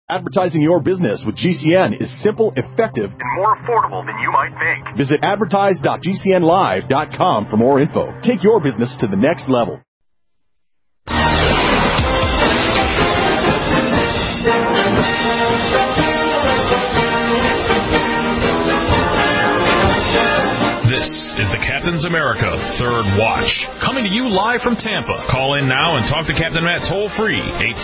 Advertising your business with GCN is simple, effective, and more affordable than you might think. Visit advertise.gcnlive.com for more info. Take your business to the next level. This is the Captain's America Third Watch, coming to you live from Tampa. Call in now and talk to Captain Matt toll-free,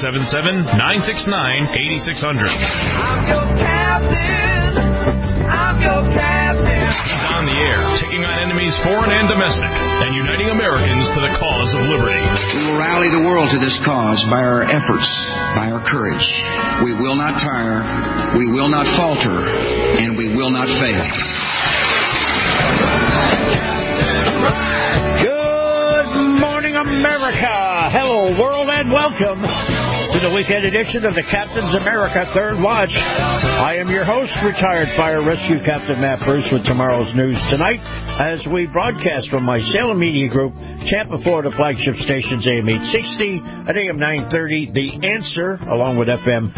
877-969-8600. I'm your captain. I'm your captain. He's on the air, taking on enemies foreign and domestic, and uniting Americans to the cause of liberty. We will rally the world to this cause by our efforts, by our courage. We will not tire, we will not falter, and we will not fail. Good morning, America. Hello, world, and welcome to the weekend edition of the Captain's America Third Watch. I am your host, retired fire rescue Captain Matt Bruce, with tomorrow's news tonight as we broadcast from my Salem Media Group, Tampa, Florida flagship stations, AM 860 and AM 930, The Answer, along with FM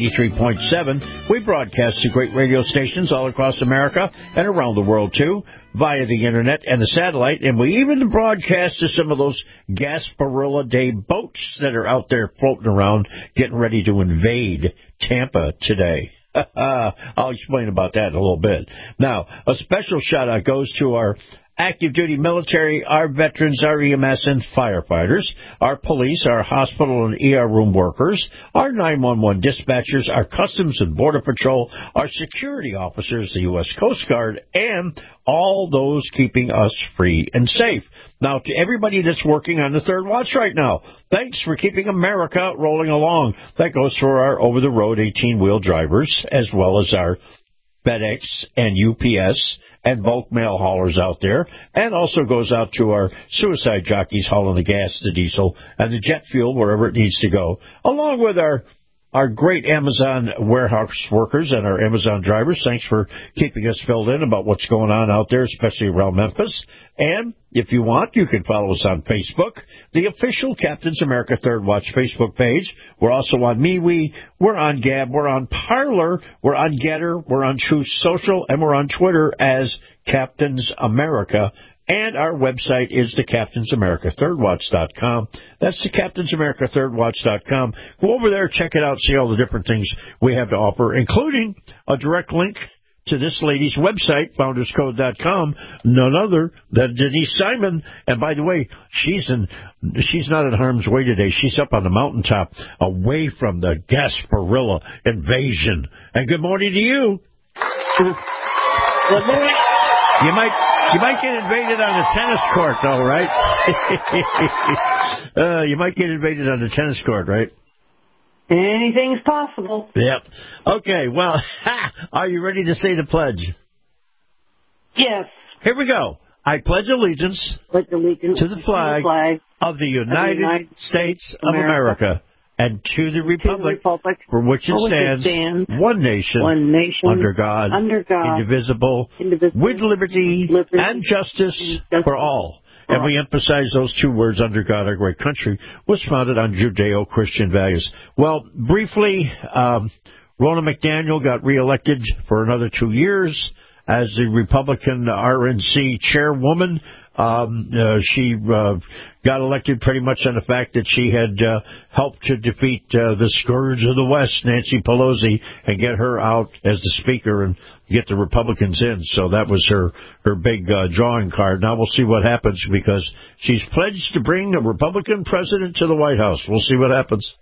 93.7. We broadcast to great radio stations all across America and around the world, too, via the internet and the satellite, and we even broadcast to some of those Gasparilla Day boats that are out there floating around getting ready to invade Tampa today. I'll explain about that in a little bit. Now, a special shout-out goes to our active duty military, our veterans, our EMS and firefighters, our police, our hospital and ER room workers, our 911 dispatchers, our Customs and Border Patrol, our security officers, the U.S. Coast Guard, and all those keeping us free and safe. Now, to everybody that's working on the Third Watch right now, thanks for keeping America rolling along. That goes for our over-the-road 18-wheel drivers, as well as our FedEx and UPS and bulk mail haulers out there, and also goes out to our suicide jockeys hauling the gas, the diesel, and the jet fuel wherever it needs to go, along with our great Amazon warehouse workers and our Amazon drivers. Thanks for keeping us filled in about what's going on out there, especially around Memphis. And if you want, you can follow us on Facebook, the official Captain's America Third Watch Facebook page. We're also on MeWe, we're on Gab, we're on Parler, we're on Getter, we're on Truth Social, and we're on Twitter as Captain's America. And our website is thecaptainsamericathirdwatch.com. That's thecaptainsamericathirdwatch.com. Go over there, check it out, see all the different things we have to offer, including a direct link to this lady's website, founderscode.com, none other than Denise Simon. And by the way, she's not in harm's way today. She's up on the mountaintop, away from the Gasparilla invasion. And good morning to you. Good morning. You might get invaded on the tennis court, though, right? You might get invaded on the tennis court, right? Anything's possible. Yep. Okay, well, are you ready to say the pledge? Yes. Here we go. I pledge allegiance to the flag of the United States of America and to the republic for which it stands, one nation, under God, indivisible, with liberty and justice for all. And we emphasize those two words, under God, our great country, was founded on Judeo-Christian values. Well, briefly, Ronna McDaniel got reelected for another 2 years as the Republican RNC chairwoman. She got elected pretty much on the fact that she had helped to defeat the scourge of the West, Nancy Pelosi, and get her out as the speaker and get the Republicans in. So that was her big drawing card. Now we'll see what happens, because she's pledged to bring a Republican president to the White House. We'll see what happens.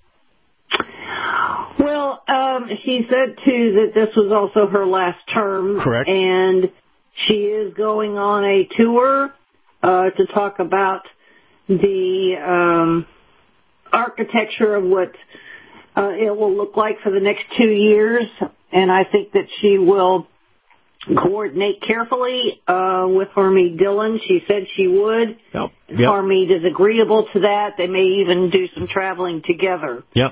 Well, she said, too, that this was also her last term. Correct. And she is going on a tour to talk about the architecture of what it will look like for the next 2 years. And I think that she will coordinate carefully with Harmeet Dillon. She said she would. Yep. Harmeet is agreeable to that. They may even do some traveling together. Yep.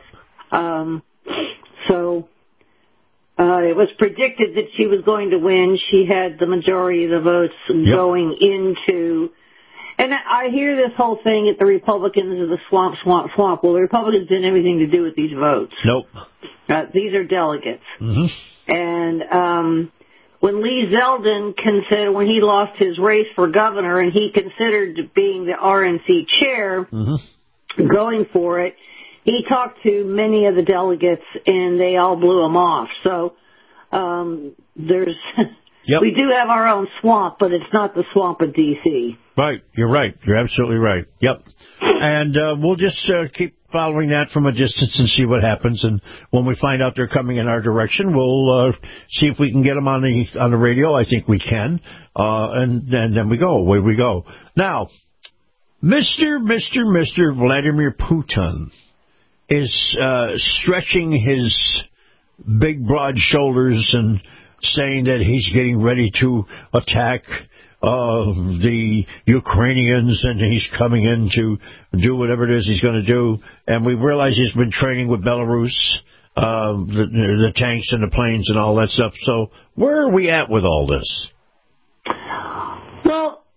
So it was predicted that she was going to win. She had the majority of the votes going into And I hear this whole thing that the Republicans are the swamp. Well, the Republicans didn't have anything to do with these votes. Nope. These are delegates. Mm-hmm. And when Lee Zeldin considered, when he lost his race for governor and he considered being the RNC chair, going for it, he talked to many of the delegates and they all blew him off. So there's... Yep. We do have our own swamp, but it's not the swamp of D.C. Right. You're right. You're absolutely right. Yep. And we'll just keep following that from a distance and see what happens. And when we find out they're coming in our direction, we'll see if we can get them on the radio. I think we can. And then we go. Away we go. Now, Mr. Vladimir Putin is stretching his big, broad shoulders and saying that he's getting ready to attack the Ukrainians and he's coming in to do whatever it is he's going to do. And we realize he's been training with Belarus, the tanks and the planes and all that stuff. So where are we at with all this? Well,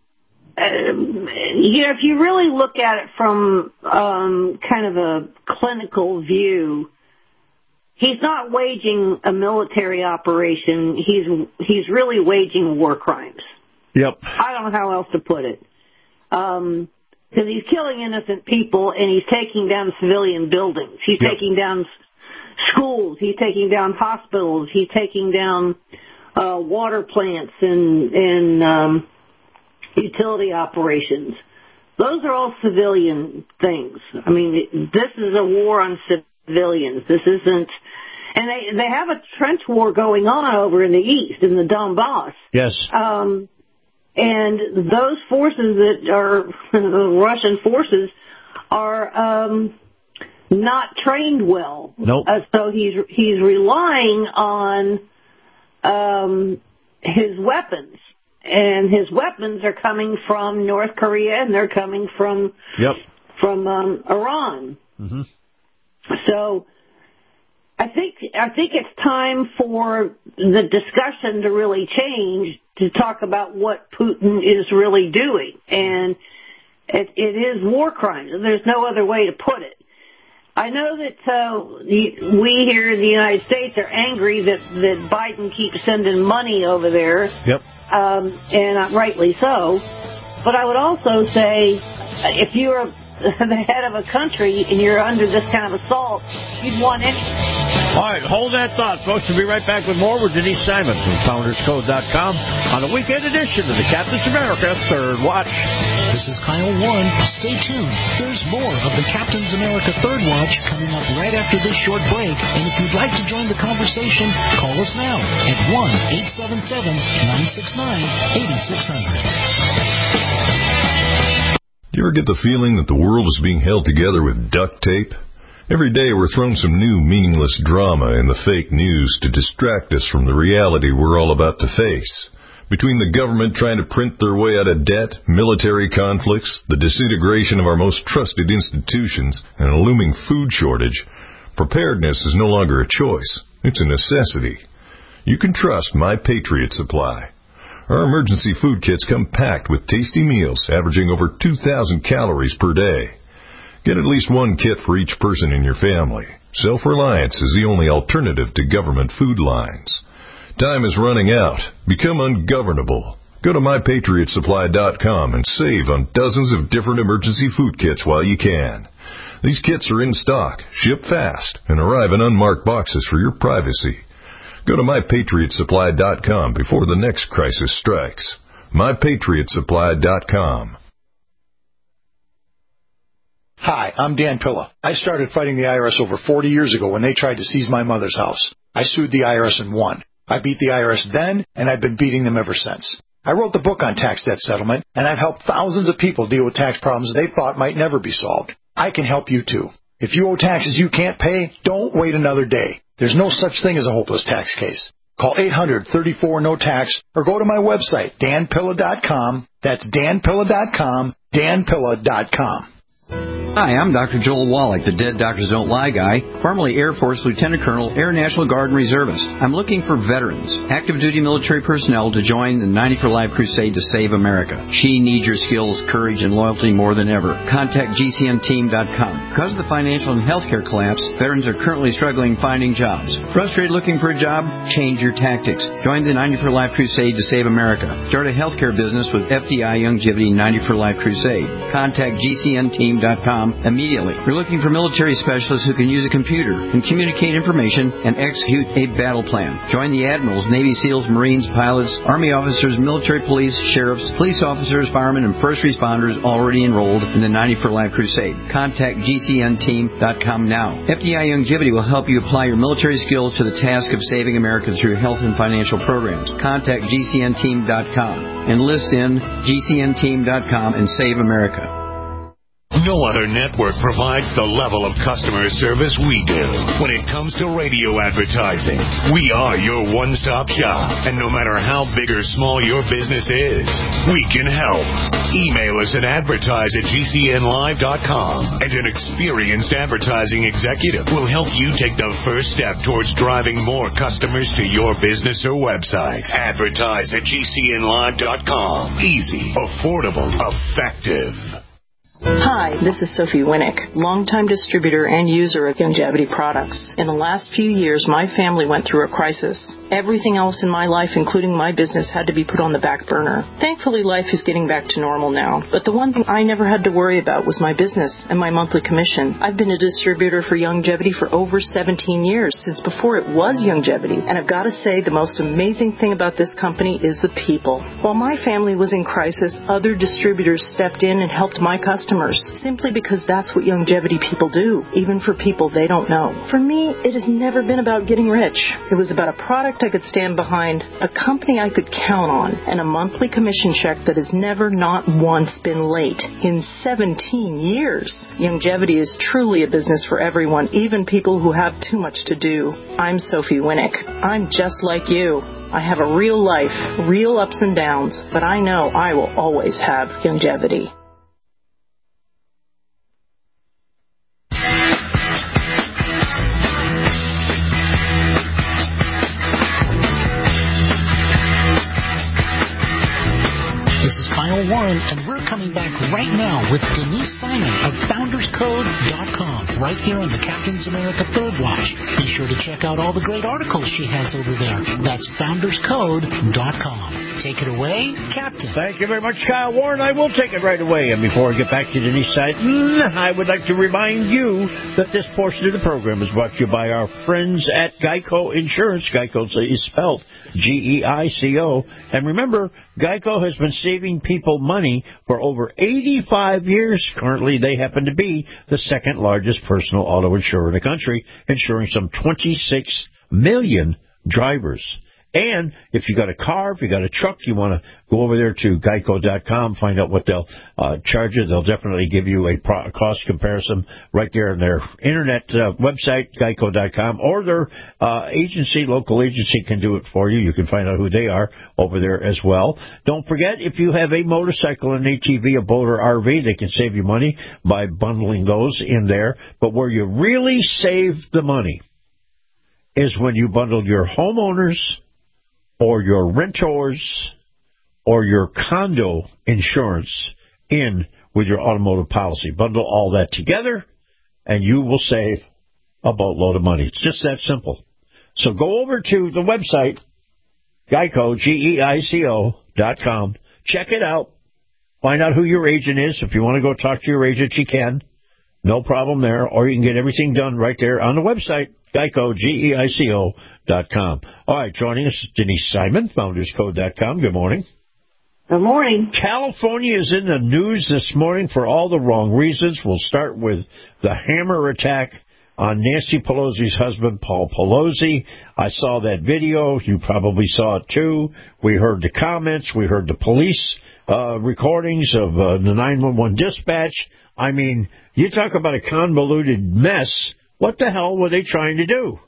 if you really look at it from kind of a clinical view, he's not waging a military operation. He's really waging war crimes. Yep. I don't know how else to put it. Because he's killing innocent people and he's taking down civilian buildings. He's taking down schools. He's taking down hospitals. He's taking down water plants and utility operations. Those are all civilian things. I mean, this is a war on civilians. This isn't, and they have a trench war going on over in the east, in the Donbass. Yes. And those forces that are the Russian forces are not trained well. Nope. So he's relying on his weapons. And his weapons are coming from North Korea, and they're coming from Iran. Mm-hmm. So I think it's time for the discussion to really change, to talk about what Putin is really doing. And it is war crimes. There's no other way to put it. I know that we here in the United States are angry that Biden keeps sending money over there. Yep. And rightly so. But I would also say, if you're the head of a country and you're under this kind of assault, you'd want any. All right, hold that thought, folks. We'll be right back with more with Denise Simon from FoundersCode.com on the weekend edition of the Captain's America Third Watch. This is Kyle Warren. Stay tuned. There's more of the Captain's America Third Watch coming up right after this short break. And if you'd like to join the conversation, call us now at 1-877-969-8600. Do you ever get the feeling that the world is being held together with duct tape? Every day we're thrown some new meaningless drama in the fake news to distract us from the reality we're all about to face. Between the government trying to print their way out of debt, military conflicts, the disintegration of our most trusted institutions, and a looming food shortage, preparedness is no longer a choice. It's a necessity. You can trust My Patriot Supply. Our emergency food kits come packed with tasty meals averaging over 2,000 calories per day. Get at least one kit for each person in your family. Self-reliance is the only alternative to government food lines. Time is running out. Become ungovernable. Go to MyPatriotSupply.com and save on dozens of different emergency food kits while you can. These kits are in stock, ship fast, and arrive in unmarked boxes for your privacy. Go to MyPatriotSupply.com before the next crisis strikes. MyPatriotSupply.com. Hi, I'm Dan Pilla. I started fighting the IRS over 40 years ago when they tried to seize my mother's house. I sued the IRS and won. I beat the IRS then, and I've been beating them ever since. I wrote the book on tax debt settlement, and I've helped thousands of people deal with tax problems they thought might never be solved. I can help you too. If you owe taxes you can't pay, don't wait another day. There's no such thing as a hopeless tax case. Call 800-34-NO-TAX or go to my website, danpilla.com. That's danpilla.com, danpilla.com. Hi, I'm Dr. Joel Wallach, the Dead Doctors Don't Lie guy, formerly Air Force Lieutenant Colonel, Air National Guard and Reservist. I'm looking for veterans, active duty military personnel to join the 90 for Life crusade to save America. She needs your skills, courage, and loyalty more than ever. Contact GCNteam.com. Because of the financial and healthcare collapse, veterans are currently struggling finding jobs. Frustrated looking for a job? Change your tactics. Join the 90 for Life crusade to save America. Start a healthcare business with FDI Youngevity 90 for Life crusade. Contact GCNteam.com immediately. We're looking for military specialists who can use a computer and communicate information and execute a battle plan. Join the admirals, Navy SEALs, Marines, pilots, Army officers, military police, sheriffs, police officers, firemen, and first responders already enrolled in the 90 for Life crusade. Contact GCNteam.com now. FDI Youngevity will help you apply your military skills to the task of saving America through health and financial programs. Contact GCNteam.com. Enlist in GCNteam.com and save America. No other network provides the level of customer service we do. When it comes to radio advertising, we are your one-stop shop. And no matter how big or small your business is, we can help. Email us at advertise@gcnlive.com, and an experienced advertising executive will help you take the first step towards driving more customers to your business or website. Advertise@gcnlive.com. Easy, affordable, effective. Hi, this is Sophie Winnick, longtime distributor and user of Youngevity products. In the last few years, my family went through a crisis. Everything else in my life, including my business, had to be put on the back burner. Thankfully, life is getting back to normal now. But the one thing I never had to worry about was my business and my monthly commission. I've been a distributor for Youngevity for over 17 years, since before it was Youngevity. And I've got to say, the most amazing thing about this company is the people. While my family was in crisis, other distributors stepped in and helped my customers, simply because that's what Youngevity people do, even for people they don't know. For me, it has never been about getting rich. It was about a product I could stand behind, a company I could count on, and a monthly commission check that has never, not once, been late in 17 years. Youngevity is truly a business for everyone, even people who have too much to do. I'm Sophie Winnick. I'm just like you. I have a real life, real ups and downs, but I know I will always have Youngevity. Warren, and we're coming back right now with Denise Simon of FoundersCode.com, right here on the Captain's America Third Watch. Be sure to check out all the great articles she has over there. That's FoundersCode.com. Take it away, Captain. Thank you very much, Kyle Warren. I will take it right away. And before I get back to Denise Simon, I would like to remind you that this portion of the program is brought to you by our friends at Geico Insurance. Geico is spelled G-E-I-C-O. And remember, Geico has been saving people money for over 85 years. Currently, they happen to be the second largest personal auto insurer in the country, insuring some 26 million drivers. And if you got a car, if you got a truck, you want to go over there to Geico.com, find out what they'll charge you. They'll definitely give you a cost comparison right there on their internet website, Geico.com, or their local agency can do it for you. You can find out who they are over there as well. Don't forget, if you have a motorcycle, an ATV, a boat, or RV, they can save you money by bundling those in there. But where you really save the money is when you bundle your homeowners or your renters or your condo insurance in with your automotive policy. Bundle all that together, and you will save a boatload of money. It's just that simple. So go over to the website, Geico, Geico.com. Check it out. Find out who your agent is. If you want to go talk to your agent, you can. No problem there. Or you can get everything done right there on the website, Geico, Geico.com. All right, joining us is Denise Simon, FoundersCode.com. Good morning. Good morning. California is in the news this morning for all the wrong reasons. We'll start with the hammer attack on Nancy Pelosi's husband, Paul Pelosi. I saw that video. You probably saw it, too. We heard the comments. We heard the police recordings of the 911 dispatch. I mean, you talk about a convoluted mess. What the hell were they trying to do?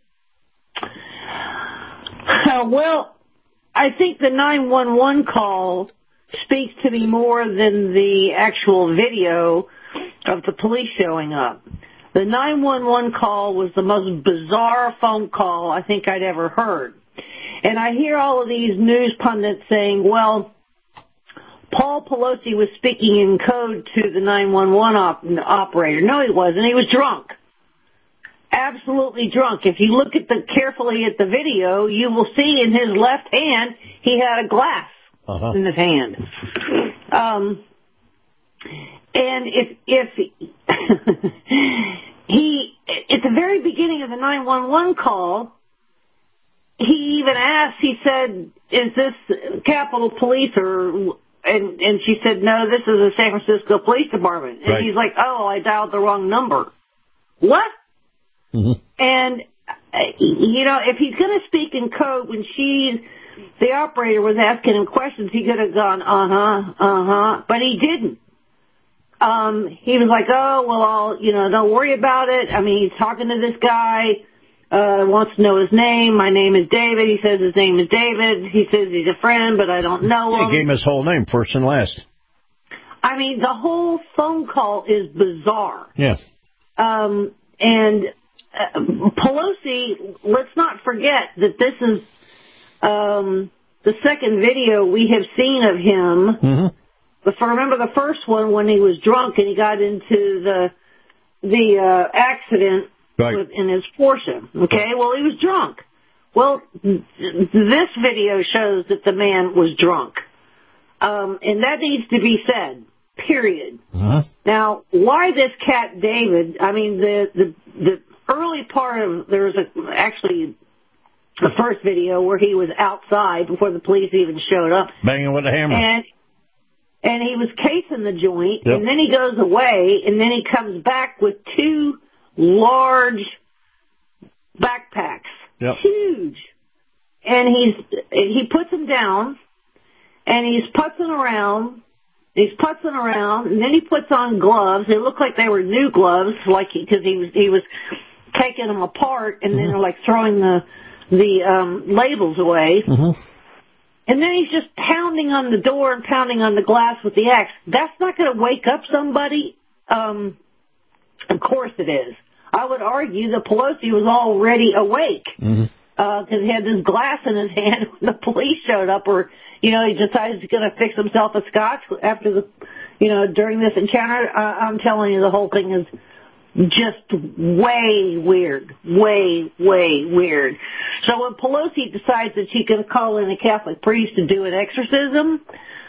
Well, I think the 911 call speaks to me more than the actual video. of the police showing up. The 911 call was the most bizarre phone call I think I'd ever heard. And I hear all of these news pundits saying, well, Paul Pelosi was speaking in code to the 911 operator. No, he wasn't. He was drunk. Absolutely drunk. If you look carefully at the video, you will see in his left hand he had a glass in his hand. And if he at the very beginning of the 911 call, he even asked. He said, "Is this Capitol Police or?" And she said, "No, this is the San Francisco Police Department." And he's like, "Oh, I dialed the wrong number." What? And, if he's going to speak in code when the operator was asking him questions, he could have gone, but he didn't. He was like, oh, well, don't worry about it. I mean, he's talking to this guy, wants to know his name. My name is David. He says his name is David. He says he's a friend, but I don't know him. He gave him his whole name, first and last. I mean, the whole phone call is bizarre. Yeah. And Pelosi, let's not forget that this is the second video we have seen of him. But remember the first one when he was drunk and he got into the accident in his Porsche. Okay, well, he was drunk. Well, this video shows that the man was drunk. And that needs to be said, period. Now, why this cat David, I mean, the early part of, there was actually the first video where he was outside before the police even showed up. Banging with a hammer. And he was casing the joint, and then he goes away, and then he comes back with two large backpacks. Huge. And he puts them down, and he's putzing around, and then he puts on gloves. They look like they were new gloves, because he was taking them apart, and then they're like throwing the labels away. And then he's just pounding on the door and pounding on the glass with the axe. That's not going to wake up somebody. Of course it is. I would argue that Pelosi was already awake because he had this glass in his hand when the police showed up, or he decides he's going to fix himself a scotch after during this encounter. I'm telling you, the whole thing is just way weird. So when Pelosi decides that she can call in a Catholic priest to do an exorcism,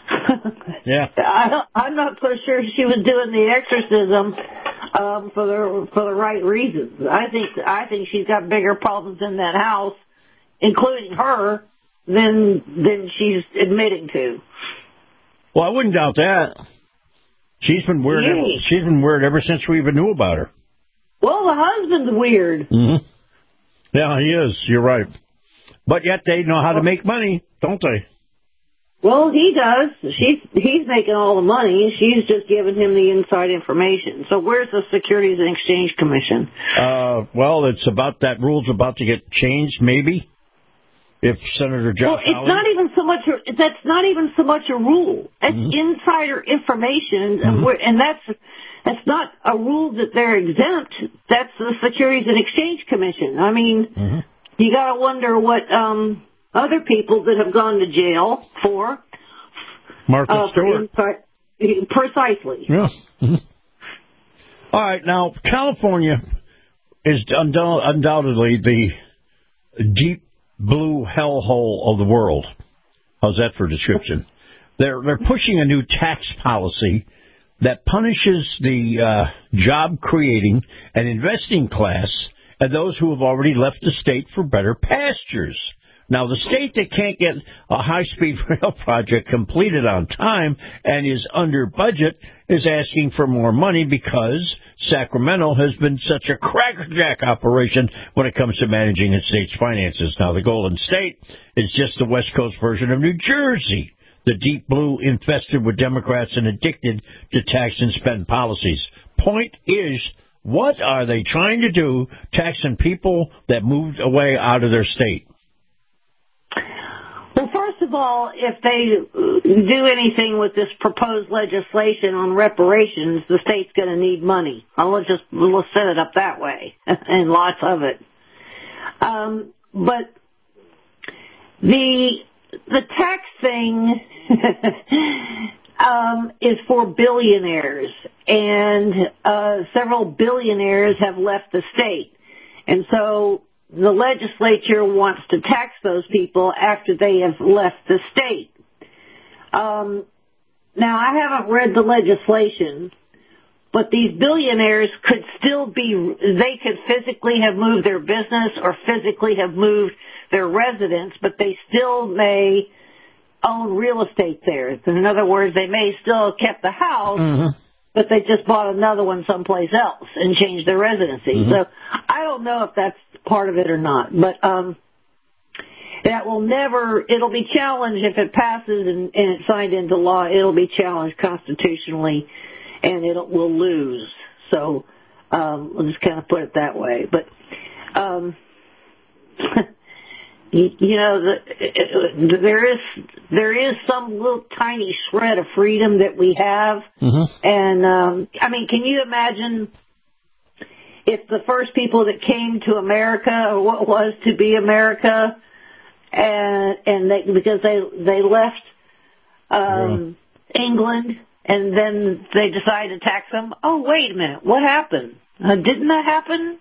I'm not so sure she was doing the exorcism for the right reasons. I think she's got bigger problems in that house, including her, than she's admitting to. Well, I wouldn't doubt that. She's been weird. She's been weird ever since we even knew about her. Well, the husband's weird. Yeah, he is. You're right. But yet they know how to make money, don't they? Well, he does. He's making all the money. She's just giving him the inside information. So where's the Securities and Exchange Commission? Well, it's about that rule's about to get changed, maybe. If Senator Josh Hawley... not even so much. That's not even so much a rule. That's insider information, and that's not a rule that they're exempt. That's the Securities and Exchange Commission. I mean, you got to wonder what other people that have gone to jail for. Martha Stewart. Precisely. Yeah. All right. Now, California is undoubtedly the deep blue hellhole of the world. How's that for a description? They're pushing a new tax policy that punishes the job-creating and investing class and those who have already left the state for better pastures. Now, the state that can't get a high-speed rail project completed on time and is under budget is asking for more money because Sacramento has been such a crackerjack operation when it comes to managing its state's finances. Now, the Golden State is just the West Coast version of New Jersey, the deep blue infested with Democrats and addicted to tax and spend policies. Point is, what are they trying to do taxing people that moved away out of their state? Well, first of of all, if they do anything with this proposed legislation on reparations, the state's going to need money. Let's set it up that way, and lots of it. But the tax thing is for billionaires, and several billionaires have left the state. And so the legislature wants to tax those people after they have left the state. Now, I haven't read the legislation, but these billionaires could still they could physically have moved their business or physically have moved their residence, but they still may own real estate there. In other words, they may still have kept the house, but they just bought another one someplace else and changed their residency. So I don't know if that's part of it or not, but that will never, it'll be challenged if it passes and it's signed into law. It'll be challenged constitutionally, and will lose. So we'll just kind of put it that way. But you know, there is some little tiny shred of freedom that we have. And I mean, can you imagine if the first people that came to America, or what was to be America, and because they left England, and then they decided to tax them? Oh, wait a minute, what happened? Didn't that happen?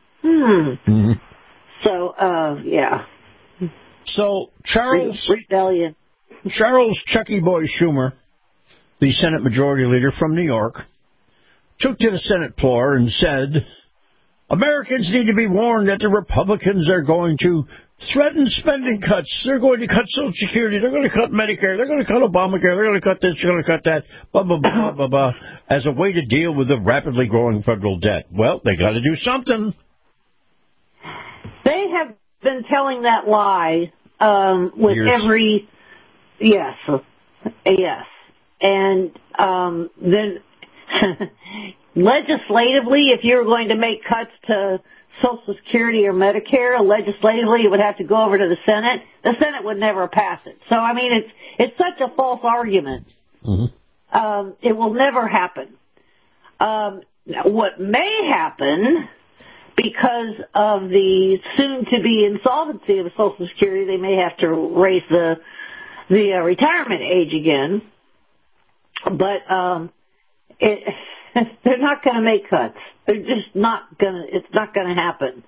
So, yeah. So Charles Chucky Boy Schumer, the Senate Majority Leader from New York, took to the Senate floor and said, Americans need to be warned that the Republicans are going to threaten spending cuts. They're going to cut Social Security. They're going to cut Medicare. They're going to cut Obamacare. They're going to cut this. They're going to cut that, blah, blah, blah, blah, blah, as a way to deal with the rapidly growing federal debt. Well, they got to do something. They have been telling that lie with years. every... Yes. And then... legislatively, if you're going to make cuts to Social Security or Medicare, legislatively it would have to go over to the Senate. The Senate would never pass it. So, I mean, it's such a false argument. It will never happen. What may happen, because of the soon-to-be insolvency of Social Security, they may have to raise the retirement age again. But they're not going to make cuts. They're just not going to, it's not going to happen.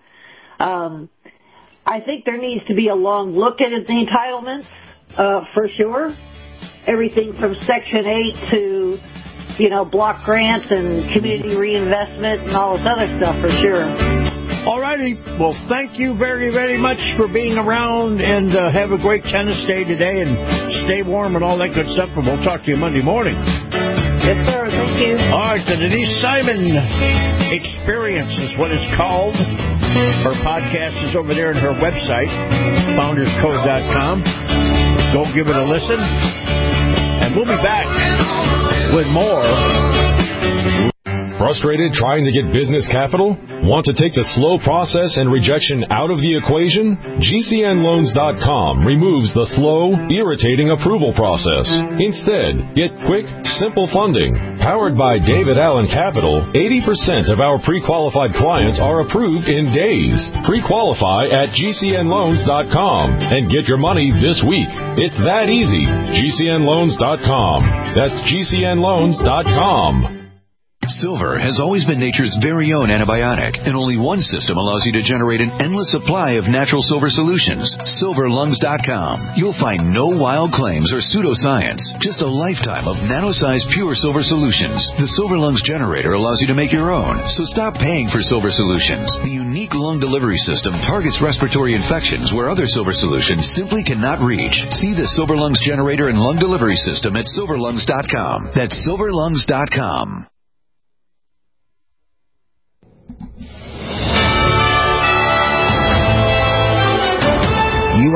I think there needs to be a long look at the entitlements, for sure. Everything from Section 8 to, block grants and community reinvestment and all this other stuff, for sure. All righty. Well, thank you very, very much for being around, and have a great tennis day today, and stay warm and all that good stuff, and we'll talk to you Monday morning. Yes, sir. Thank you. All right, the Denise Simon Experience is what it's called. Her podcast is over there on her website, founderscode.com. Go give it a listen, and we'll be back with more. Frustrated trying to get business capital? Want to take the slow process and rejection out of the equation? GCNloans.com removes the slow, irritating approval process. Instead, get quick, simple funding. Powered by David Allen Capital, 80% of our pre-qualified clients are approved in days. Pre-qualify at GCNloans.com and get your money this week. It's that easy. GCNloans.com. That's GCNloans.com. Silver has always been nature's very own antibiotic, and only one system allows you to generate an endless supply of natural silver solutions. SilverLungs.com. You'll find no wild claims or pseudoscience, just a lifetime of nano-sized pure silver solutions. The Silver Lungs generator allows you to make your own, so stop paying for silver solutions. The unique lung delivery system targets respiratory infections where other silver solutions simply cannot reach. See the Silver Lungs generator and lung delivery system at SilverLungs.com. That's SilverLungs.com.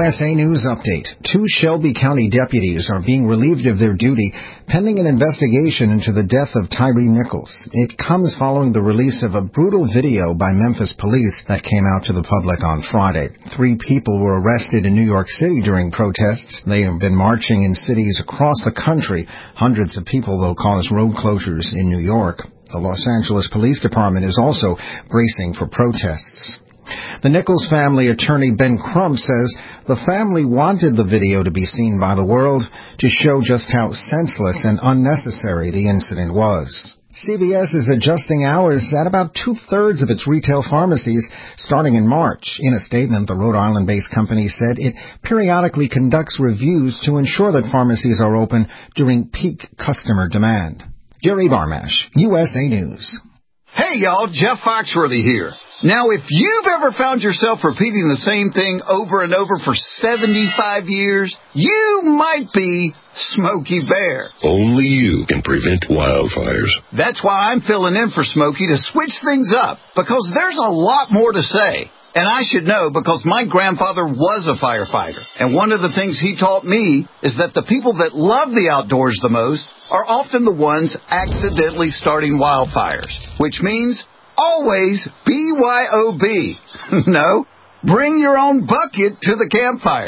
USA News Update. 2 Shelby County deputies are being relieved of their duty pending an investigation into the death of Tyree Nichols. It comes following the release of a brutal video by Memphis police that came out to the public on Friday. 3 people were arrested in New York City during protests. They have been marching in cities across the country. Hundreds of people, though, caused road closures in New York. The Los Angeles Police Department is also bracing for protests. The Nichols family attorney Ben Crump says the family wanted the video to be seen by the world to show just how senseless and unnecessary the incident was. CVS is adjusting hours at about 2/3 of its retail pharmacies starting in March. In a statement, the Rhode Island-based company said it periodically conducts reviews to ensure that pharmacies are open during peak customer demand. Jerry Barmash, USA News. Hey, y'all, Jeff Foxworthy here. Now, if you've ever found yourself repeating the same thing over and over for 75 years, you might be Smokey Bear. Only you can prevent wildfires. That's why I'm filling in for Smokey to switch things up, because there's a lot more to say. And I should know because my grandfather was a firefighter. And one of the things he taught me is that the people that love the outdoors the most are often the ones accidentally starting wildfires, which means always BYOB. No, bring your own bucket to the campfire.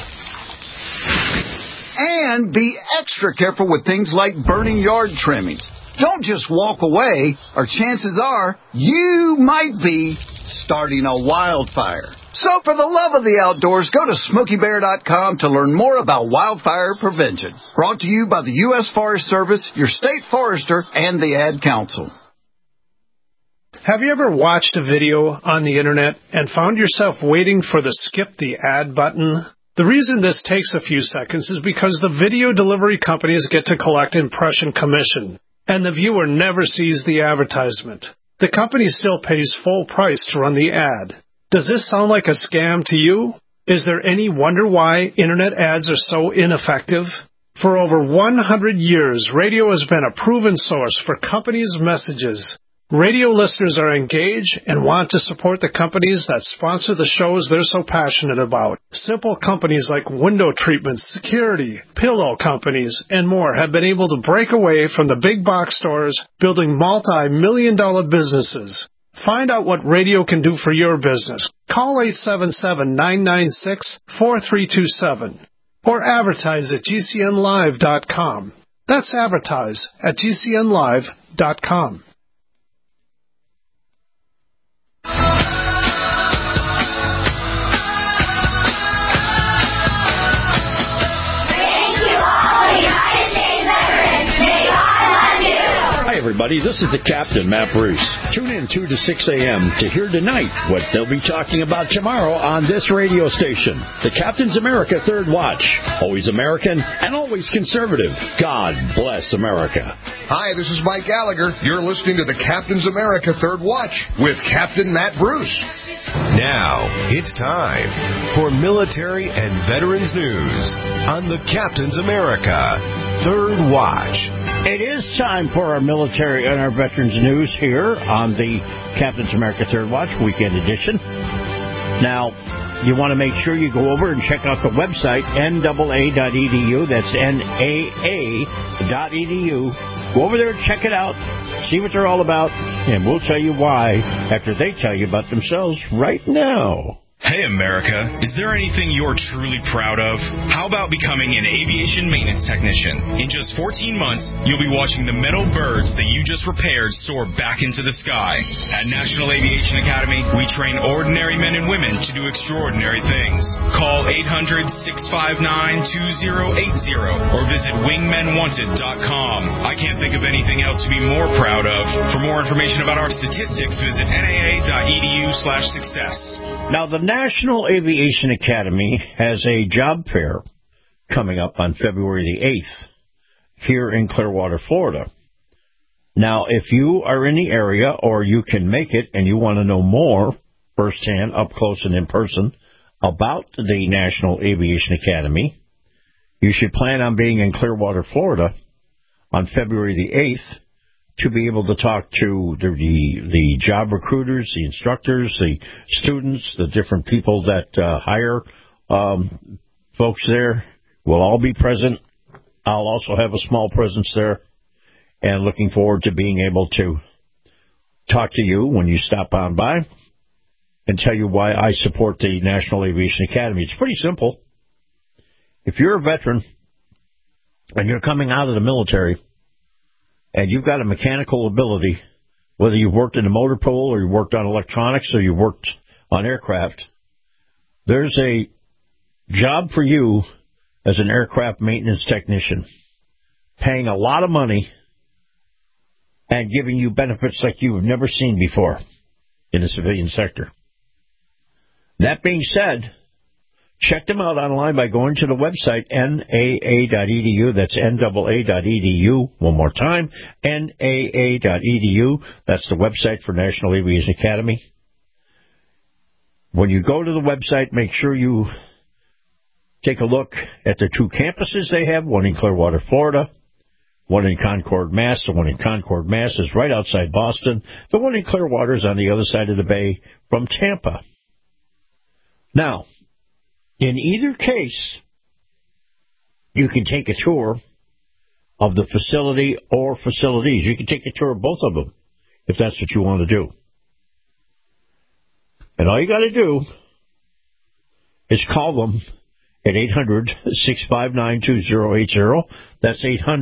And be extra careful with things like burning yard trimmings. Don't just walk away, or chances are you might be starting a wildfire. So for the love of the outdoors, go to SmokeyBear.com to learn more about wildfire prevention. Brought to you by the U.S. Forest Service, your state forester, and the Ad Council. Have you ever watched a video on the internet and found yourself waiting for the skip the ad button? The reason this takes a few seconds is because the video delivery companies get to collect impression commission, and the viewer never sees the advertisement. The company still pays full price to run the ad. Does this sound like a scam to you? Is there any wonder why internet ads are so ineffective? For over 100 years, radio has been a proven source for companies' messages. Radio listeners are engaged and want to support the companies that sponsor the shows they're so passionate about. Simple companies like window treatments, security, pillow companies, and more have been able to break away from the big box stores, building multi-million-dollar businesses. Find out what radio can do for your business. Call 877-996-4327 or advertise at GCNlive.com. That's advertise at GCNlive.com. Hi, everybody. This is the Captain, Matt Bruce. Tune in 2 to 6 a.m. to hear tonight what they'll be talking about tomorrow on this radio station. The Captain's America Third Watch. Always American and always conservative. God bless America. Hi, this is Mike Gallagher. You're listening to the Captain's America Third Watch with Captain Matt Bruce. Now, it's time for military and veterans news on the Captain's America Third Watch. It is time for our military and our veterans news here on the Captain's America Third Watch Weekend Edition. Now, you want to make sure you go over and check out the website, NAA.edu. That's NAA.edu. Go over there and check it out, see what they're all about, and we'll tell you why after they tell you about themselves right now. Hey, America, is there anything you're truly proud of? How about becoming an aviation maintenance technician? In just 14 months, you'll be watching the metal birds that you just repaired soar back into the sky. At National Aviation Academy, we train ordinary men and women to do extraordinary things. Call 800-659-2080 or visit wingmenwanted.com. I can't think of anything else to be more proud of. For more information about our statistics, visit naa.edu/success. Now, the National Aviation Academy has a job fair coming up on February the 8th here in Clearwater, Florida. Now, if you are in the area or you can make it and you want to know more firsthand, up close and in person, about the National Aviation Academy, you should plan on being in Clearwater, Florida on February the 8th to be able to talk to the job recruiters, the instructors, the students, the different people that hire folks there will all be present. I'll also have a small presence there, and looking forward to being able to talk to you when you stop on by and tell you why I support the National Aviation Academy. It's pretty simple. If you're a veteran and you're coming out of the military and you've got a mechanical ability, whether you've worked in the motor pool or you worked on electronics or you worked on aircraft, there's a job for you as an aircraft maintenance technician, paying a lot of money and giving you benefits like you've never seen before in the civilian sector. That being said, check them out online by going to the website, naa.edu. That's NAA.edu. One more time, NAA.edu. That's the website for National Aviation Academy. When you go to the website, make sure you take a look at the 2 campuses they have, one in Clearwater, Florida, one in Concord, Mass. The one in Concord, Mass. Is right outside Boston. The one in Clearwater is on the other side of the bay from Tampa. Now, in either case, you can take a tour of the facility or facilities. You can take a tour of both of them if that's what you want to do. And all you got to do is call them at 800-659-2080. That's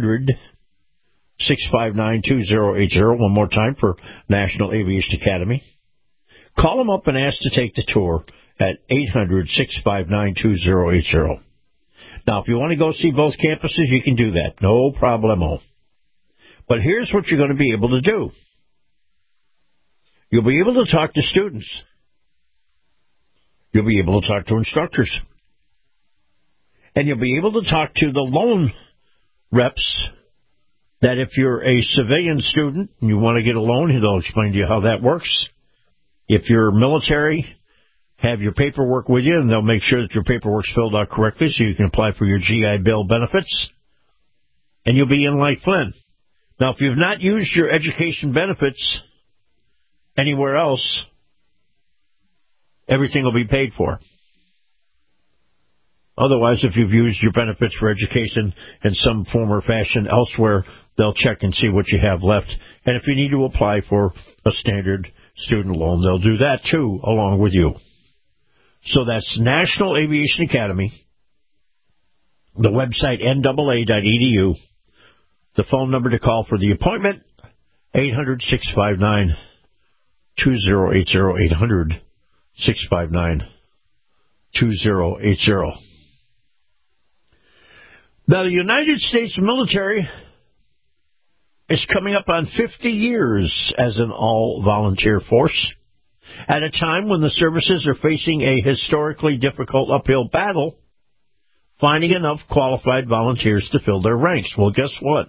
800-659-2080. One more time for National Aviation Academy. Call them up and ask to take the tour at 800-659-2080. Now, if you want to go see both campuses, you can do that. No problemo. But here's what you're going to be able to do. You'll be able to talk to students. You'll be able to talk to instructors. And you'll be able to talk to the loan reps that if you're a civilian student and you want to get a loan, they'll explain to you how that works. If you're military, have your paperwork with you, and they'll make sure that your paperwork's filled out correctly so you can apply for your GI Bill benefits. And you'll be in like Flynn. Now, if you've not used your education benefits anywhere else, everything will be paid for. Otherwise, if you've used your benefits for education in some form or fashion elsewhere, they'll check and see what you have left. And if you need to apply for a standard student loan, they'll do that too, along with you. So that's National Aviation Academy, the website NAA.edu, the phone number to call for the appointment, 800-659-2080, 800-659-2080. Now, the United States military is coming up on 50 years as an all-volunteer force, at a time when the services are facing a historically difficult uphill battle, finding enough qualified volunteers to fill their ranks. Well, guess what?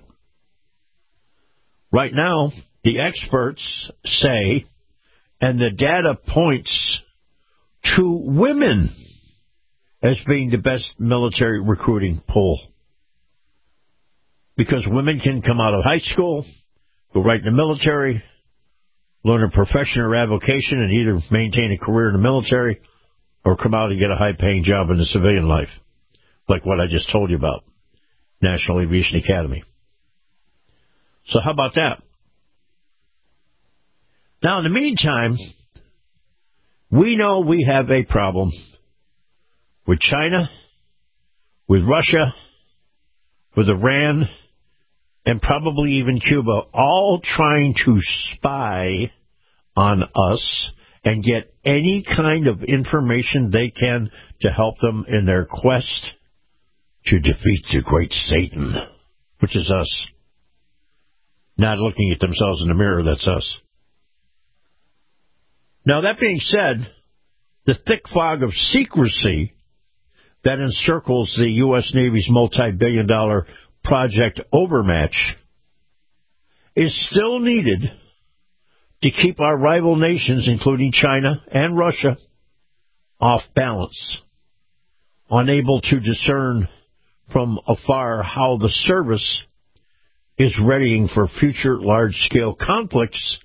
Right now, the experts say, and the data points to women as being the best military recruiting pool. Because women can come out of high school, go right in the military, learn a profession or avocation, and either maintain a career in the military or come out and get a high-paying job in the civilian life, like what I just told you about, National Aviation Academy. So how about that? Now, in the meantime, we know we have a problem with China, with Russia, with Iran, and probably even Cuba, all trying to spy on us and get any kind of information they can to help them in their quest to defeat the great Satan, which is us. Not looking at themselves in the mirror, that's us. Now, that being said, the thick fog of secrecy that encircles the U.S. Navy's multi-billion-dollar Project Overmatch is still needed to keep our rival nations, including China and Russia, off balance, unable to discern from afar how the service is readying for future large-scale conflicts,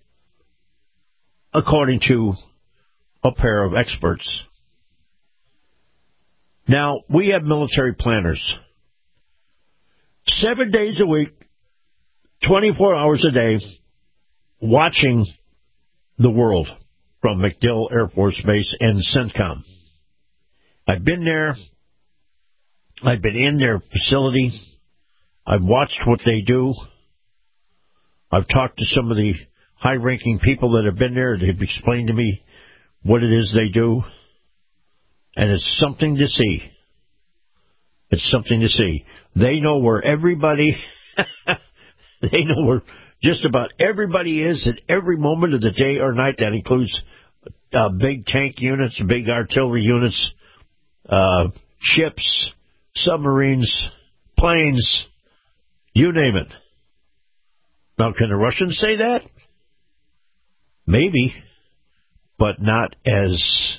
according to a pair of experts. Now, we have military planners. 7 days a week, 24 hours a day, watching the world from MacDill Air Force Base and CENTCOM. I've been there. I've been in their facility. I've watched what they do. I've talked to some of the high-ranking people that have been there. They've explained to me what it is they do. And it's something to see. It's something to see. They know where everybody, they know where just about everybody is at every moment of the day or night. That includes big tank units, big artillery units, ships, submarines, planes, you name it. Now, can the Russians say that? Maybe, but not as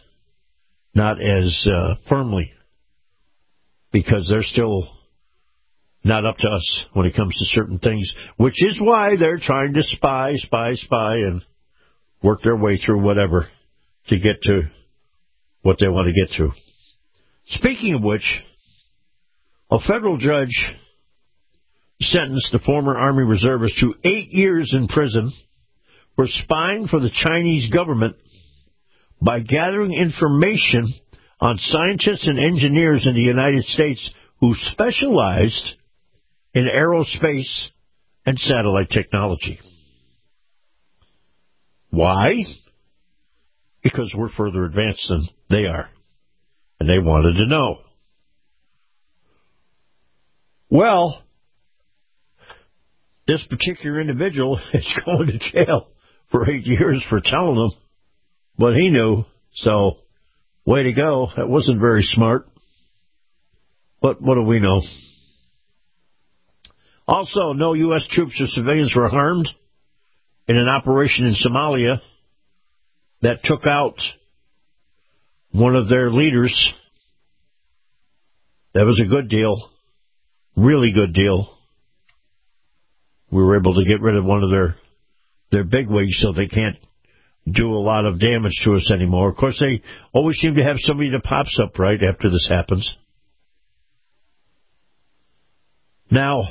firmly, because they're still not up to us when it comes to certain things, which is why they're trying to spy, and work their way through whatever to get to what they want to get to. Speaking of which, a federal judge sentenced the former Army reservist to 8 years in prison for spying for the Chinese government by gathering information on scientists and engineers in the United States who specialized in aerospace and satellite technology. Why? Because we're further advanced than they are. And they wanted to know. Well, this particular individual is going to jail for 8 years for telling them what he knew. So, way to go. That wasn't very smart. But what do we know? Also, no U.S. troops or civilians were harmed in an operation in Somalia that took out one of their leaders. That was a good deal. Really good deal. We were able to get rid of one of their bigwigs so they can't do a lot of damage to us anymore. Of course, they always seem to have somebody that pops up right after this happens. Now,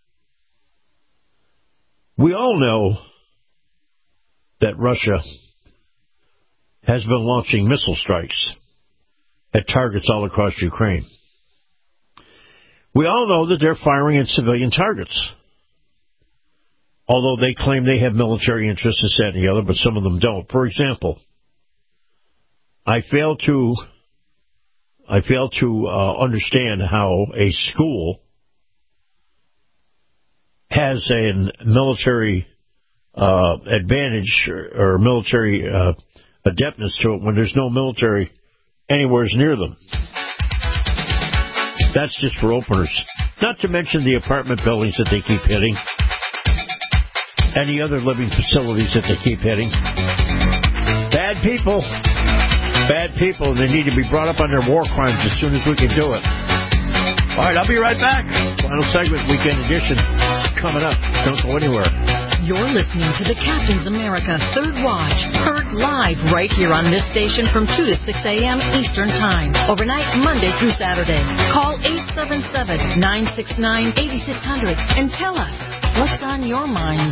we all know that Russia has been launching missile strikes at targets all across Ukraine. We all know that they're firing at civilian targets, although they claim they have military interests, this, that, and the other, but some of them don't. For example, I fail to understand how a school has a military advantage or military adeptness to it when there's no military anywhere near them. That's just for openers. Not to mention the apartment buildings that they keep hitting. And the other living facilities that they keep hitting. Bad people, and they need to be brought up on their war crimes as soon as we can do it. All right, I'll be right back. Final segment, Weekend Edition, coming up. Don't go anywhere. You're listening to the Captain's America Third Watch, heard live right here on this station from 2 to 6 a.m. Eastern Time, overnight Monday through Saturday. Call 877-969-8600 and tell us what's on your mind.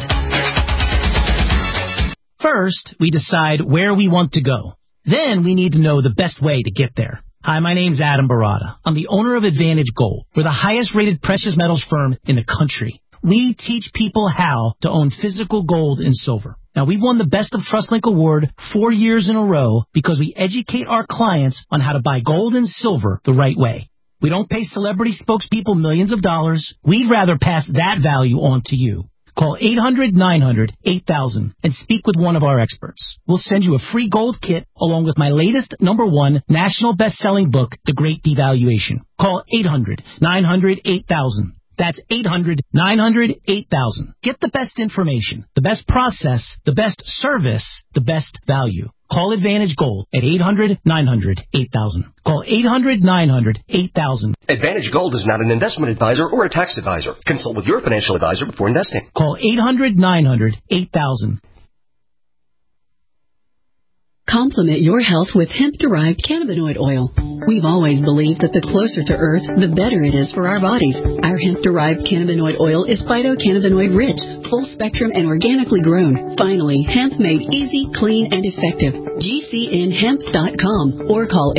First, we decide where we want to go. Then we need to know the best way to get there. Hi, my name's Adam Barada. I'm the owner of Advantage Gold. We're the highest-rated precious metals firm in the country. We teach people how to own physical gold and silver. Now, we've won the Best of TrustLink Award 4 years in a row because we educate our clients on how to buy gold and silver the right way. We don't pay celebrity spokespeople millions of dollars. We'd rather pass that value on to you. Call 800-900-8000 and speak with one of our experts. We'll send you a free gold kit along with my latest #1 national best-selling book, The Great Devaluation. Call 800-900-8000. That's 800-900-8000. Get the best information, the best process, the best service, the best value. Call Advantage Gold at 800-900-8000. Call 800-900-8000. Advantage Gold is not an investment advisor or a tax advisor. Consult with your financial advisor before investing. Call 800-900-8000. Complement your health with hemp-derived cannabinoid oil. We've always believed that the closer to Earth, the better it is for our bodies. Our hemp-derived cannabinoid oil is phytocannabinoid-rich, full-spectrum, and organically grown. Finally, hemp made easy, clean, and effective. GCNhemp.com or call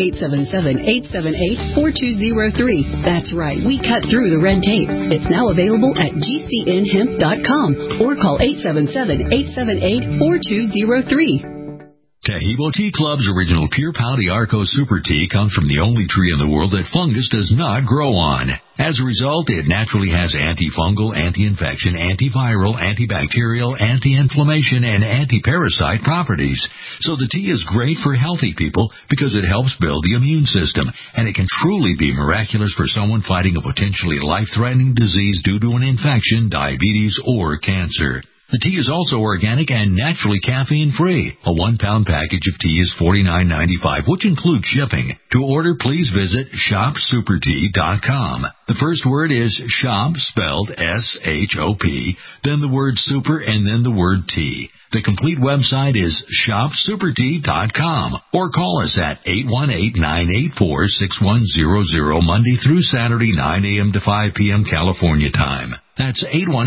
877-878-4203. That's right, we cut through the red tape. It's now available at GCNhemp.com or call 877-878-4203. Taheebo Tea Club's original Pure Pau Arco Super Tea comes from the only tree in the world that fungus does not grow on. As a result, it naturally has antifungal, anti-infection, antiviral, antibacterial, anti-inflammation, and anti-parasite properties. So the tea is great for healthy people because it helps build the immune system, and it can truly be miraculous for someone fighting a potentially life-threatening disease due to an infection, diabetes, or cancer. The tea is also organic and naturally caffeine-free. A 1-pound package of tea is $49.95, which includes shipping. To order, please visit shopsupertea.com. The first word is shop, spelled S-H-O-P, then the word super, and then the word tea. The complete website is shopsupertea.com or call us at 818-984-6100 Monday through Saturday, 9 a.m. to 5 p.m. California time. That's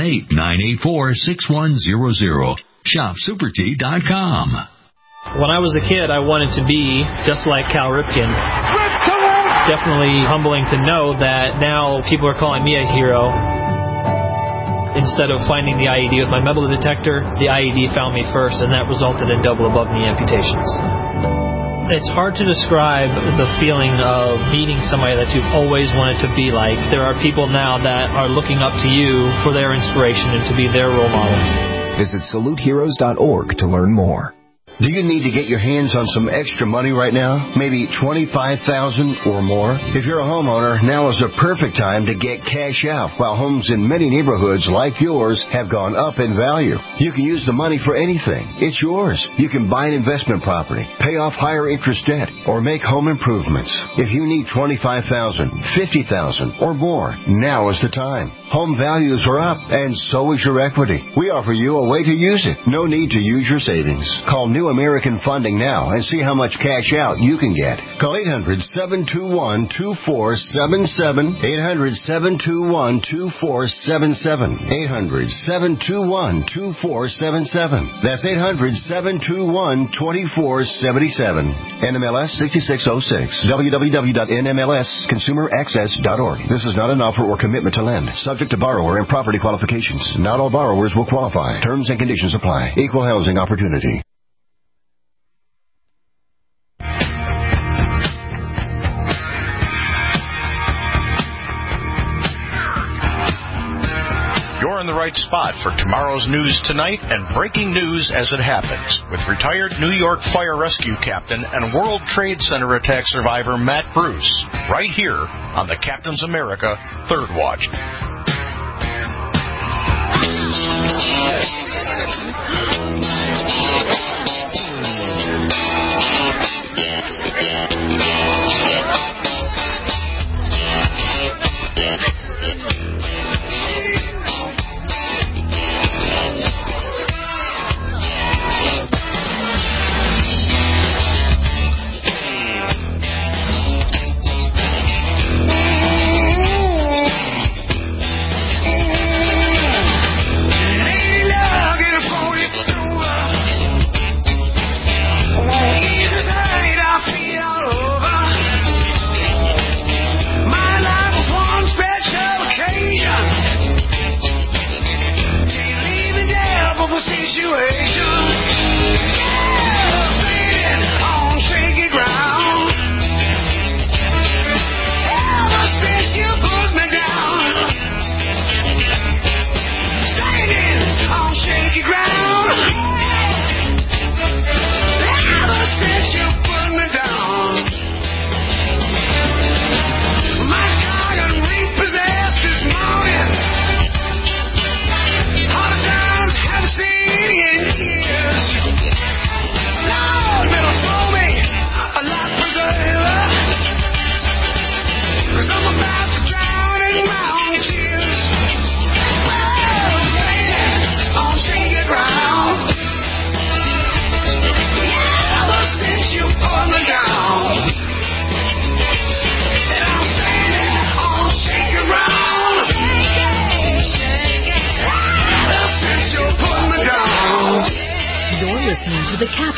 818-984-6100. Shopsupertea.com. When I was a kid, I wanted to be just like Cal Ripken. It's definitely humbling to know that now people are calling me a hero. Instead of finding the IED with my metal detector, the IED found me first, and that resulted in double above-knee amputations. It's hard to describe the feeling of meeting somebody that you've always wanted to be like. There are people now that are looking up to you for their inspiration and to be their role model. Visit SaluteHeroes.org to learn more. Do you need to get your hands on some extra money right now? Maybe $25,000 or more? If you're a homeowner, now is the perfect time to get cash out while homes in many neighborhoods like yours have gone up in value. You can use the money for anything. It's yours. You can buy an investment property, pay off higher interest debt, or make home improvements. If you need $25,000, $50,000 or more, now is the time. Home values are up, and so is your equity. We offer you a way to use it. No need to use your savings. Call New American Funding now and see how much cash out you can get. Call 800-721-2477. 800-721-2477. 800-721-2477. That's 800-721-2477. NMLS 6606. www.nmlsconsumeraccess.org. This is not an offer or commitment to lend. Subject to borrower and property qualifications. Not all borrowers will qualify. Terms and conditions apply. Equal housing opportunity. You're in the right spot for tomorrow's news tonight and breaking news as it happens with retired New York Fire Rescue Captain and World Trade Center attack survivor Matt Bruce, right here on the Captain's America Third Watch.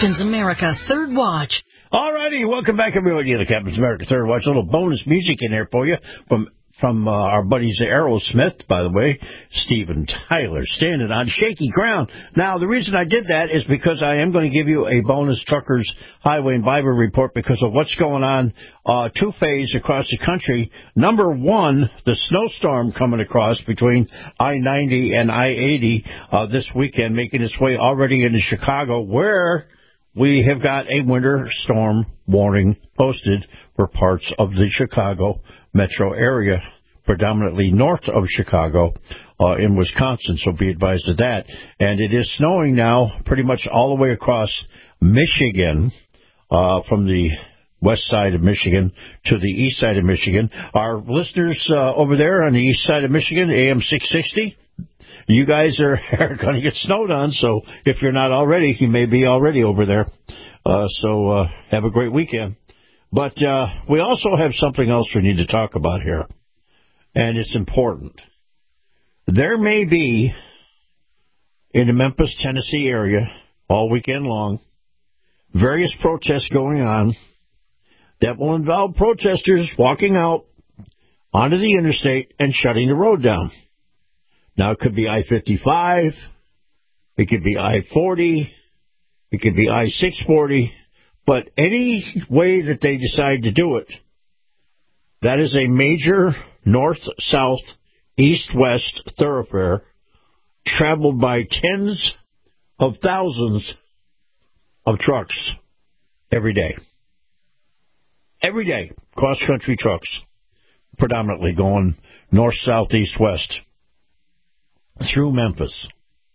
Captain's America Third Watch. All righty, welcome back, everybody, to the Captain's America Third Watch. A little bonus music in there for you from our buddies Aerosmith, by the way, Steven Tyler, standing on shaky ground. Now, the reason I did that is because I am going to give you a bonus Truckers Highway and Byway report because of what's going on two-phase across the country. Number one, the snowstorm coming across between I-90 and I-80 this weekend, making its way already into Chicago, where we have got a winter storm warning posted for parts of the Chicago metro area, predominantly north of Chicago in Wisconsin, so be advised of that. And it is snowing now pretty much all the way across Michigan, from the west side of Michigan to the east side of Michigan. Our listeners over there on the east side of Michigan, AM 660, you guys are going to get snowed on, so if you're not already, you may be already over there. So have a great weekend. But we also have something else we need to talk about here, and it's important. There may be, in the Memphis, Tennessee area, all weekend long, various protests going on that will involve protesters walking out onto the interstate and shutting the road down. Now, it could be I-55, it could be I-40, it could be I-640, but any way that they decide to do it, that is a major north-south, east-west thoroughfare traveled by tens of thousands of trucks every day. Every day, cross-country trucks, predominantly going north, south, east, west, through Memphis.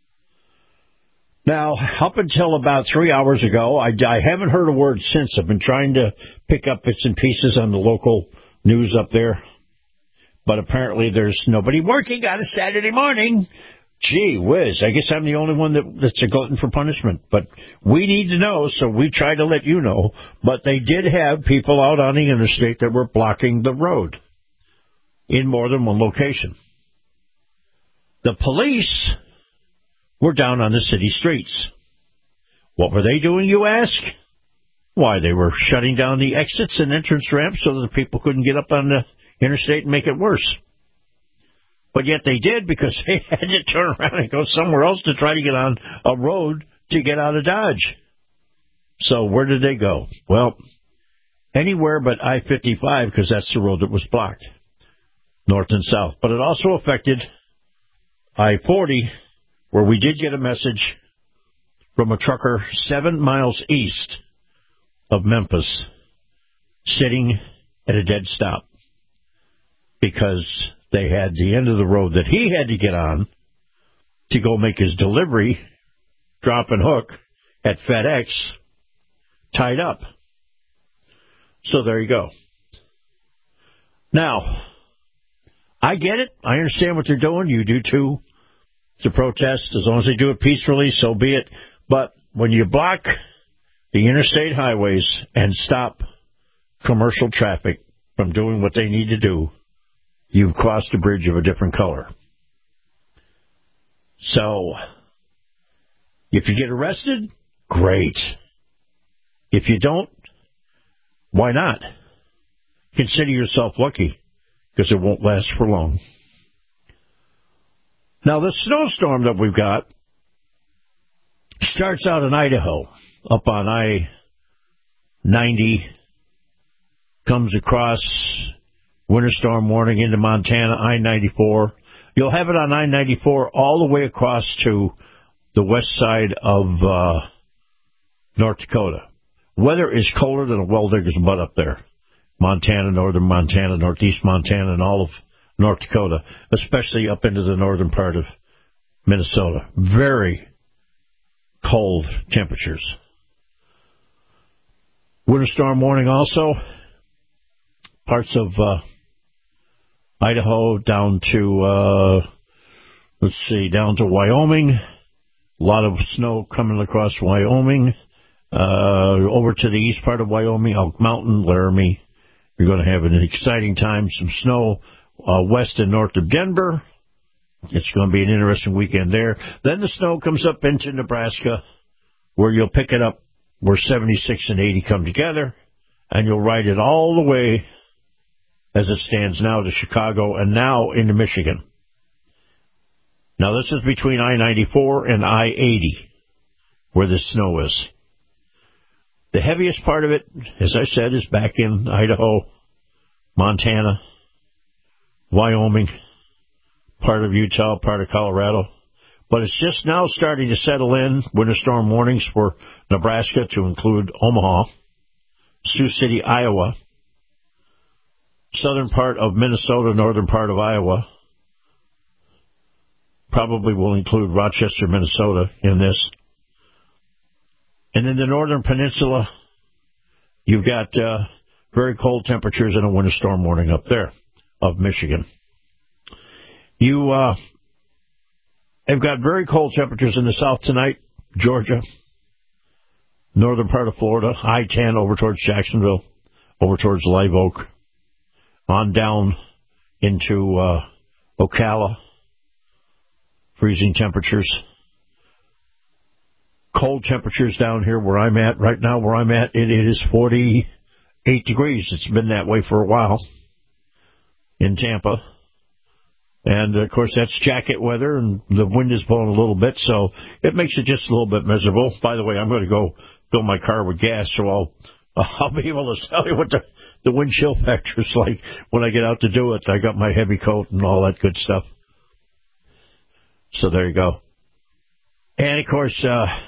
Now, up until about 3 hours ago, I haven't heard a word since. I've been trying to pick up bits and pieces on the local news up there, but apparently there's nobody working on a Saturday morning. Gee whiz, I guess I'm the only one that's a glutton for punishment. But we need to know, so we try to let you know. But they did have people out on the interstate that were blocking the road in more than one location. The police were down on the city streets. What were they doing, you ask? Why, they were shutting down the exits and entrance ramps so that the people couldn't get up on the interstate and make it worse. But yet they did, because they had to turn around and go somewhere else to try to get on a road to get out of Dodge. So where did they go? Well, anywhere but I-55, because that's the road that was blocked, north and south. But it also affected I-40, where we did get a message from a trucker 7 miles east of Memphis sitting at a dead stop because they had the end of the road that he had to get on to go make his delivery, drop and hook at FedEx, tied up. So there you go. Now, I get it. I understand what they're doing. You do too. It's a protest. As long as they do it peacefully, so be it. But when you block the interstate highways and stop commercial traffic from doing what they need to do, you've crossed a bridge of a different color. So, if you get arrested, great. If you don't, why not? Consider yourself lucky, because it won't last for long. Now, the snowstorm that we've got starts out in Idaho, up on I-90, comes across winter storm warning into Montana, I-94. You'll have it on I-94 all the way across to the west side of North Dakota. Weather is colder than a well-digger's butt up there. Montana, northern Montana, northeast Montana, and all of North Dakota, especially up into the northern part of Minnesota. Very cold temperatures. Winter storm warning also. Parts of Idaho down to, down to Wyoming. A lot of snow coming across Wyoming. Over to the east part of Wyoming, Elk Mountain, Laramie. You're going to have an exciting time. Some snow west and north of Denver. It's going to be an interesting weekend there. Then the snow comes up into Nebraska, where you'll pick it up where 76 and 80 come together, and you'll ride it all the way, as it stands now, to Chicago and now into Michigan. Now, this is between I-94 and I-80, where the snow is. The heaviest part of it, as I said, is back in Idaho, Montana, Wyoming, part of Utah, part of Colorado. But it's just now starting to settle in. Winter storm warnings for Nebraska, to include Omaha, Sioux City, Iowa, southern part of Minnesota, northern part of Iowa. Probably will include Rochester, Minnesota in this. And in the northern peninsula, you've got very cold temperatures and a winter storm warning up there of Michigan. You have got very cold temperatures in the south tonight, Georgia, northern part of Florida, I-10 over towards Jacksonville, over towards Live Oak, on down into Ocala, freezing temperatures. Cold temperatures down here where I'm at. Right now where I'm at, it is 48 degrees. It's been that way for a while in Tampa. And, of course, that's jacket weather, and the wind is blowing a little bit, so it makes it just a little bit miserable. By the way, I'm going to go fill my car with gas, so I'll be able to tell you what the wind chill factor is like when I get out to do it. I got my heavy coat and all that good stuff. So there you go. And, of course,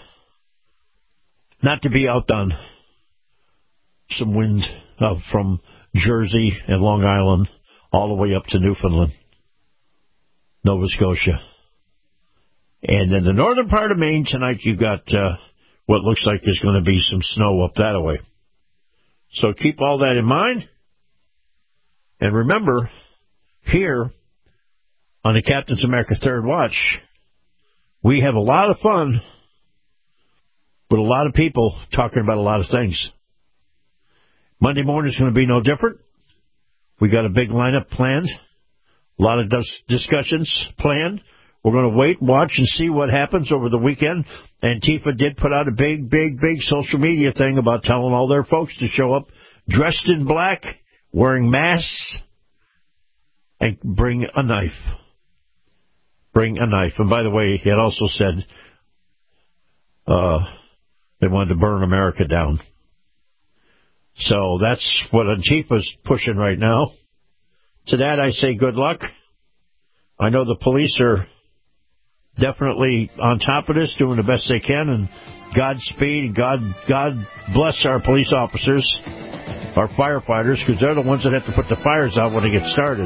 not to be outdone, some wind from Jersey and Long Island all the way up to Newfoundland, Nova Scotia. And in the northern part of Maine tonight, you've got what looks like there's going to be some snow up that way. So keep all that in mind. And remember, here on the Captain's America Third Watch, we have a lot of fun with a lot of people talking about a lot of things. Monday morning is going to be no different. We got a big lineup planned. A lot of discussions planned. We're going to wait, watch, and see what happens over the weekend. Antifa did put out a big social media thing about telling all their folks to show up dressed in black, wearing masks, and bring a knife. Bring a knife. And by the way, it also said they wanted to burn America down. So that's what Antifa's pushing right now. To that I say good luck. I know the police are definitely on top of this, doing the best they can, and Godspeed. God bless our police officers, our firefighters, because they're the ones that have to put the fires out when they get started.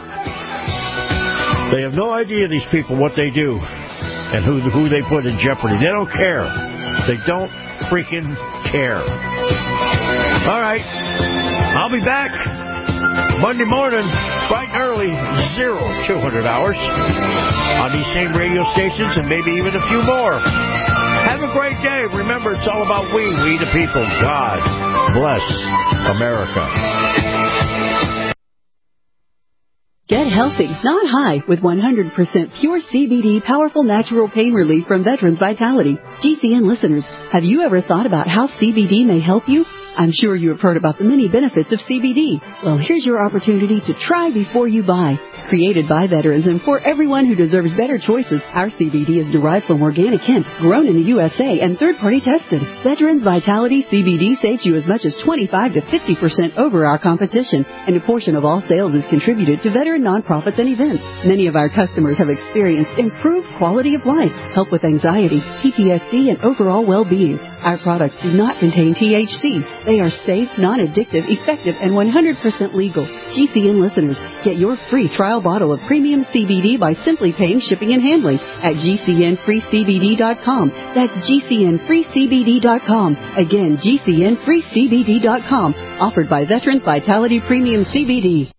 They have no idea, these people, what they do and who they put in jeopardy. They don't care. They don't freaking care. All right. I'll be back Monday morning, bright and early, 0200 hours, on these same radio stations and maybe even a few more. Have a great day. Remember, it's all about we the people. God bless America. Get healthy, not high, with 100% pure CBD powerful natural pain relief from Veterans Vitality. GCN listeners, have you ever thought about how CBD may help you? I'm sure you have heard about the many benefits of CBD. Well, here's your opportunity to try before you buy. Created by veterans and for everyone who deserves better choices, our CBD is derived from organic hemp, grown in the USA, and third-party tested. Veterans Vitality CBD saves you as much as 25 to 50% over our competition, and a portion of all sales is contributed to veteran nonprofits and events. Many of our customers have experienced improved quality of life, help with anxiety, PTSD, and overall well-being. Our products do not contain THC. They are safe, non-addictive, effective, and 100% legal. GCN listeners, get your free trial bottle of premium CBD by simply paying shipping and handling at GCNFreeCBD.com. That's GCNFreeCBD.com. Again, GCNFreeCBD.com. Offered by Veterans Vitality Premium CBD.